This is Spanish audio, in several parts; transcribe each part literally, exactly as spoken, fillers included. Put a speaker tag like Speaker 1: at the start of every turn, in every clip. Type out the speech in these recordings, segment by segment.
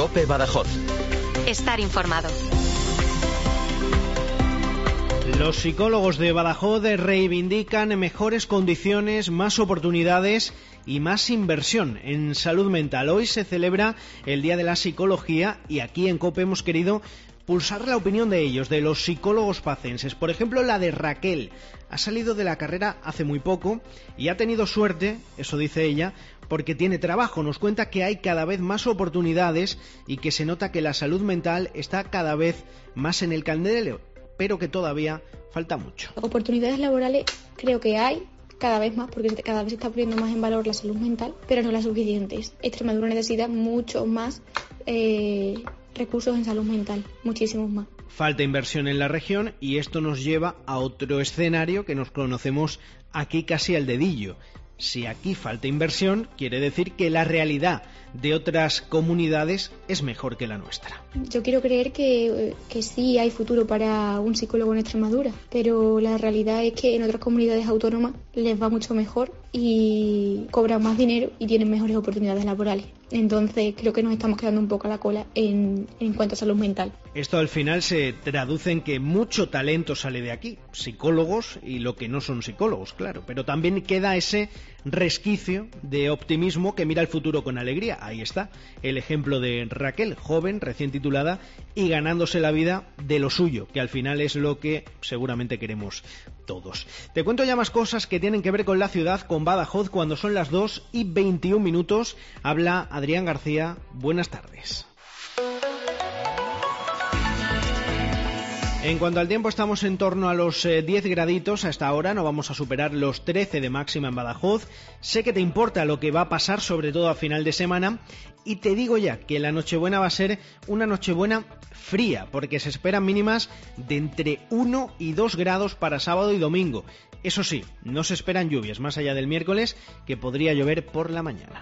Speaker 1: COPE Badajoz.
Speaker 2: Estar informado.
Speaker 3: Los psicólogos de Badajoz reivindican mejores condiciones, más oportunidades y más inversión en salud mental. Hoy se celebra el Día de la Psicología y aquí en COPE hemos querido pulsar la opinión de ellos, de los psicólogos pacenses. Por ejemplo, la de Raquel. Ha salido de la carrera hace muy poco y ha tenido suerte, eso dice ella, porque tiene trabajo. Nos cuenta que hay cada vez más oportunidades y que se nota que la salud mental está cada vez más en el candelero, pero que todavía falta mucho.
Speaker 4: Oportunidades laborales creo que hay cada vez más, porque cada vez se está poniendo más en valor la salud mental, pero no las suficientes. Extremadura necesita mucho más eh, recursos en salud mental, muchísimos más.
Speaker 3: Falta inversión en la región y esto nos lleva a otro escenario que nos conocemos aquí casi al dedillo. Si aquí falta inversión, quiere decir que la realidad de otras comunidades es mejor que la nuestra.
Speaker 4: Yo quiero creer que, que sí hay futuro para un psicólogo en Extremadura, pero la realidad es que en otras comunidades autónomas les va mucho mejor y cobran más dinero y tienen mejores oportunidades laborales. Entonces creo que nos estamos quedando un poco a la cola en, en cuanto a salud mental.
Speaker 3: Esto al final se traduce en que mucho talento sale de aquí, psicólogos y lo que no son psicólogos, claro, pero también queda ese resquicio de optimismo que mira el futuro con alegría. Ahí está el ejemplo de Raquel, joven, recién titulada y ganándose la vida de lo suyo, que al final es lo que seguramente queremos todos. Te cuento ya más cosas que tienen que ver con la ciudad, con Badajoz, cuando son las dos y veintiún minutos. Habla Adrián García. Buenas tardes. En cuanto al tiempo, estamos en torno a los eh, diez graditos hasta ahora, no vamos a superar los trece de máxima en Badajoz. Sé que te importa lo que va a pasar, sobre todo a final de semana, y te digo ya que la Nochebuena va a ser una Nochebuena fría, porque se esperan mínimas de entre uno y dos grados para sábado y domingo. Eso sí, no se esperan lluvias más allá del miércoles, que podría llover por la mañana.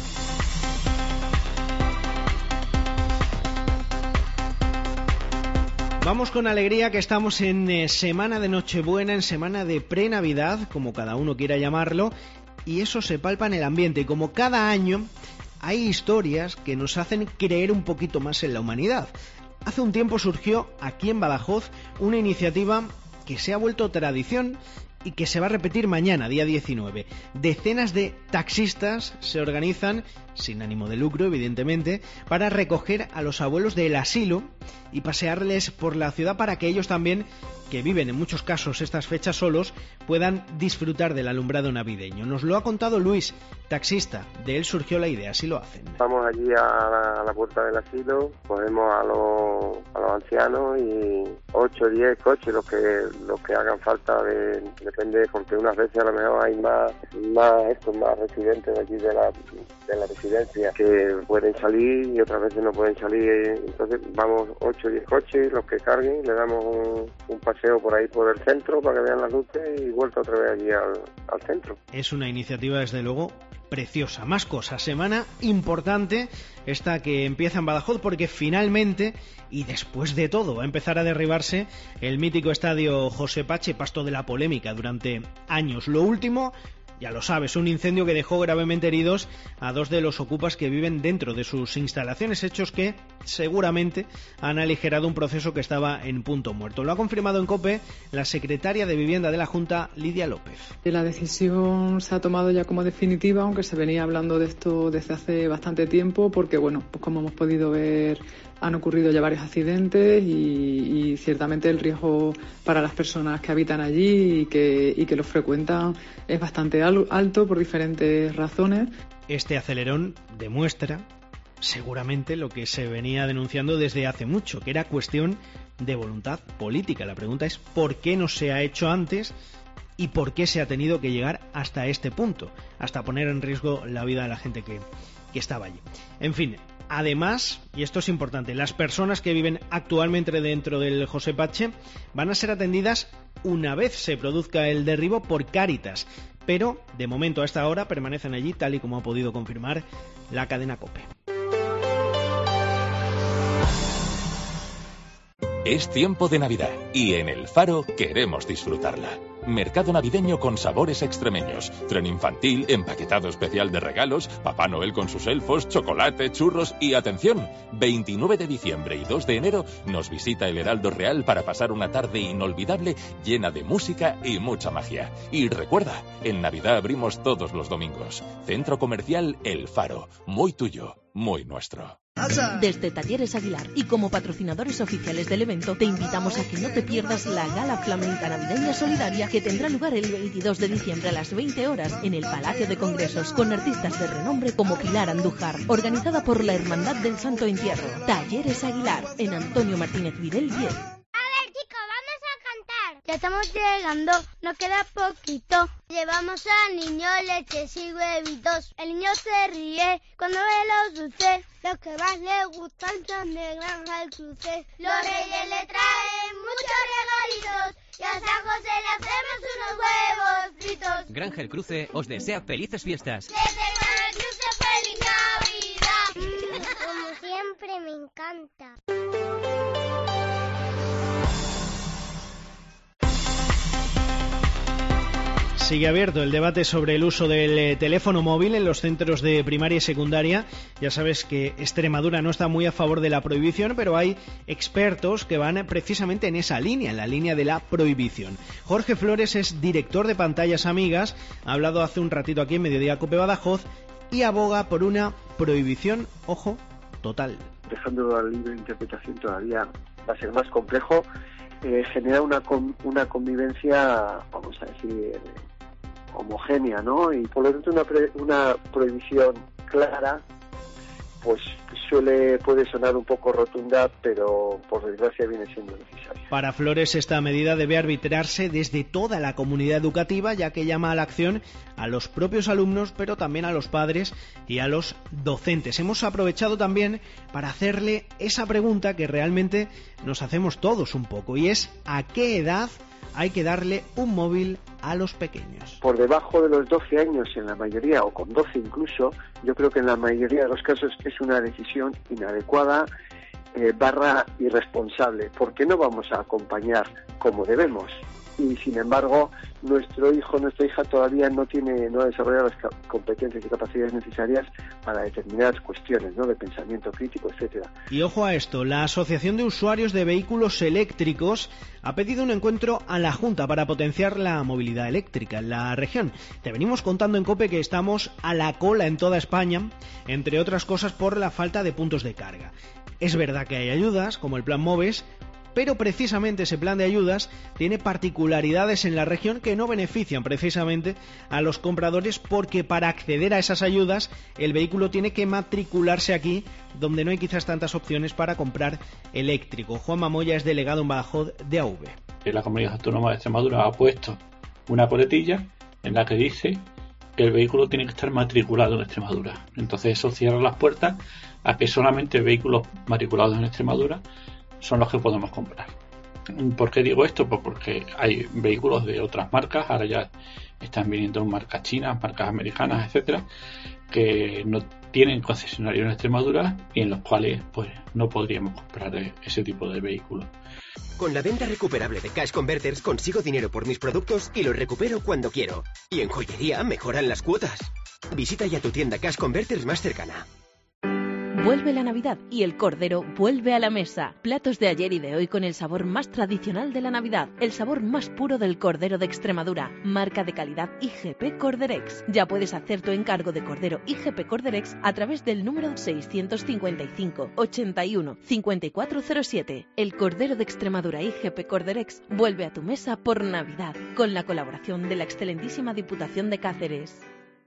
Speaker 3: Vamos con alegría, que estamos en eh, semana de Nochebuena, en semana de pre-Navidad, como cada uno quiera llamarlo, y eso se palpa en el ambiente. Y como cada año, hay historias que nos hacen creer un poquito más en la humanidad. Hace un tiempo surgió aquí en Badajoz una iniciativa que se ha vuelto tradición y que se va a repetir mañana, día diecinueve. Decenas de taxistas se organizan, sin ánimo de lucro evidentemente, para recoger a los abuelos del asilo y pasearles por la ciudad para que ellos también, que viven en muchos casos estas fechas solos, puedan disfrutar del alumbrado navideño. Nos lo ha contado Luis, taxista. De él surgió la idea, así lo hacen.
Speaker 5: Vamos allí a la, a la puerta del asilo, cogemos a los, a los ancianos y ocho o diez coches, los que, los que hagan falta, de, depende, porque unas veces a lo mejor hay más, más, estos, más residentes de aquí de la, de la residencia que pueden salir y otras veces no pueden salir. Entonces vamos ocho o diez coches, los que carguen, le damos un, un paseo por ahí por el centro para que vean las luces y vuelta otra vez allí al, al centro.
Speaker 3: Es una iniciativa desde luego preciosa. Más cosas, semana importante esta que empieza en Badajoz, porque finalmente y después de todo va a empezar a derribarse el mítico estadio José Pache, pasto de la polémica durante años. Lo último, ya lo sabes, un incendio que dejó gravemente heridos a dos de los ocupas que viven dentro de sus instalaciones, hechos que seguramente han aligerado un proceso que estaba en punto muerto. Lo ha confirmado en COPE la secretaria de Vivienda de la Junta, Lidia López.
Speaker 6: La decisión se ha tomado ya como definitiva, aunque se venía hablando de esto desde hace bastante tiempo, porque bueno, pues como hemos podido ver, han ocurrido ya varios accidentes y, y ciertamente el riesgo para las personas que habitan allí y que, y que los frecuentan es bastante alto por diferentes razones.
Speaker 3: Este acelerón demuestra seguramente lo que se venía denunciando desde hace mucho, que era cuestión de voluntad política. La pregunta es ¿por qué no se ha hecho antes y por qué se ha tenido que llegar hasta este punto, hasta poner en riesgo la vida de la gente que, que estaba allí? En fin, además, y esto es importante, las personas que viven actualmente dentro del José Pache van a ser atendidas una vez se produzca el derribo por Cáritas, pero de momento a esta hora permanecen allí, tal y como ha podido confirmar la cadena COPE.
Speaker 1: Es tiempo de Navidad y en El Faro queremos disfrutarla. Mercado navideño con sabores extremeños, tren infantil, empaquetado especial de regalos, Papá Noel con sus elfos, chocolate, churros y atención, veintinueve de diciembre y dos de enero nos visita el Heraldo Real para pasar una tarde inolvidable llena de música y mucha magia. Y recuerda, en Navidad abrimos todos los domingos. Centro Comercial El Faro, muy tuyo, muy nuestro.
Speaker 7: Desde Talleres Aguilar y como patrocinadores oficiales del evento, te invitamos a que no te pierdas la Gala Flamenca Navideña Solidaria que tendrá lugar el veintidós de diciembre a las veinte horas en el Palacio de Congresos con artistas de renombre como Pilar Andújar, organizada por la Hermandad del Santo Entierro. Talleres Aguilar, en Antonio Martínez Videl diez.
Speaker 8: Ya estamos llegando, nos queda poquito. Llevamos al niño leches y huevitos. El niño se ríe cuando ve los dulces. Los que más le gustan son de Granja El Cruce. Los reyes le traen muchos regalitos y a San José le hacemos unos huevos fritos.
Speaker 9: Granja El Cruce os desea felices fiestas.
Speaker 8: Desde Granja El Cruce, feliz Navidad. Como siempre, me encanta.
Speaker 3: Sigue abierto el debate sobre el uso del eh, teléfono móvil en los centros de primaria y secundaria. Ya sabes que Extremadura no está muy a favor de la prohibición, pero hay expertos que van precisamente en esa línea, en la línea de la prohibición. Jorge Flores es director de Pantallas Amigas, ha hablado hace un ratito aquí en Mediodía Cope Badajoz y aboga por una prohibición, ojo, total.
Speaker 10: Dejando la libre interpretación todavía va a ser más complejo, eh, genera una, una convivencia, vamos a decir, homogénea, ¿no? Y por lo tanto una, pre, una prohibición clara pues suele puede sonar un poco rotunda, pero por desgracia viene siendo necesaria.
Speaker 3: Para Flores esta medida debe arbitrarse desde toda la comunidad educativa, ya que llama a la acción a los propios alumnos, pero también a los padres y a los docentes. Hemos aprovechado también para hacerle esa pregunta que realmente nos hacemos todos un poco, y es ¿a qué edad hay que darle un móvil a los pequeños?
Speaker 10: Por debajo de los doce años en la mayoría, o con doce incluso, yo creo que en la mayoría de los casos es una decisión inadecuada, eh, barra irresponsable, porque no vamos a acompañar como debemos. Y sin embargo, nuestro hijo, nuestra hija todavía no tiene, no ha desarrollado las competencias y capacidades necesarias para determinadas cuestiones, ¿no?, de pensamiento crítico, etcétera.
Speaker 3: Y ojo a esto, la Asociación de Usuarios de Vehículos Eléctricos ha pedido un encuentro a la Junta para potenciar la movilidad eléctrica en la región. Te venimos contando en COPE que estamos a la cola en toda España, entre otras cosas por la falta de puntos de carga. Es verdad que hay ayudas, como el Plan MOVES, pero precisamente ese plan de ayudas tiene particularidades en la región que no benefician precisamente a los compradores, porque para acceder a esas ayudas el vehículo tiene que matricularse aquí, donde no hay quizás tantas opciones para comprar eléctrico. Juan Mamoya es delegado en Badajoz de A V.
Speaker 11: La Comunidad Autónoma de Extremadura ha puesto una coletilla en la que dice que el vehículo tiene que estar matriculado en Extremadura. Entonces eso cierra las puertas a que solamente vehículos matriculados en Extremadura son los que podemos comprar. ¿Por qué digo esto? Pues porque hay vehículos de otras marcas, ahora ya están viniendo marcas chinas, marcas americanas, etcétera, que no tienen concesionario en Extremadura y en los cuales pues no podríamos comprar ese tipo de vehículos.
Speaker 12: Con la venta recuperable de Cash Converters consigo dinero por mis productos y los recupero cuando quiero. Y en joyería mejoran las cuotas. Visita ya tu tienda Cash Converters más cercana.
Speaker 7: Vuelve la Navidad y el cordero vuelve a la mesa. Platos de ayer y de hoy con el sabor más tradicional de la Navidad, el sabor más puro del cordero de Extremadura, marca de calidad I G P Corderex. Ya puedes hacer tu encargo de cordero I G P Corderex a través del número seiscientos cincuenta y cinco, ochenta y uno, cincuenta y cuatro cero siete. El cordero de Extremadura I G P Corderex vuelve a tu mesa por Navidad, con la colaboración de la excelentísima Diputación de Cáceres.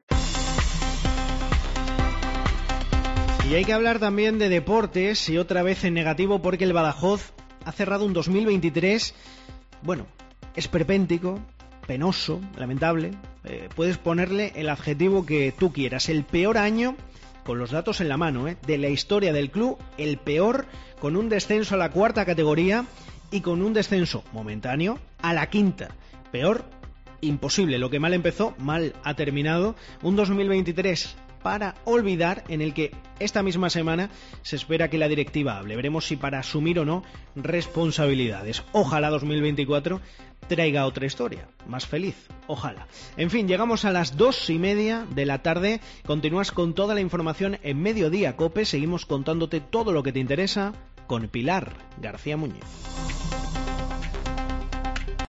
Speaker 3: Y hay que hablar también de deportes, y otra vez en negativo, porque el Badajoz ha cerrado un dos mil veintitrés, bueno, esperpéntico, penoso, lamentable, eh, puedes ponerle el adjetivo que tú quieras, el peor año, con los datos en la mano, eh, de la historia del club, el peor, con un descenso a la cuarta categoría y con un descenso momentáneo a la quinta, peor imposible, lo que mal empezó, mal ha terminado, un dos mil veintitrés para olvidar, en el que esta misma semana se espera que la directiva hable. Veremos si para asumir o no responsabilidades. Ojalá dos mil veinticuatro traiga otra historia, más feliz, ojalá. En fin, llegamos a las dos y media de la tarde. Continúas con toda la información en Mediodía Cope. Seguimos contándote todo lo que te interesa con Pilar García Muñiz.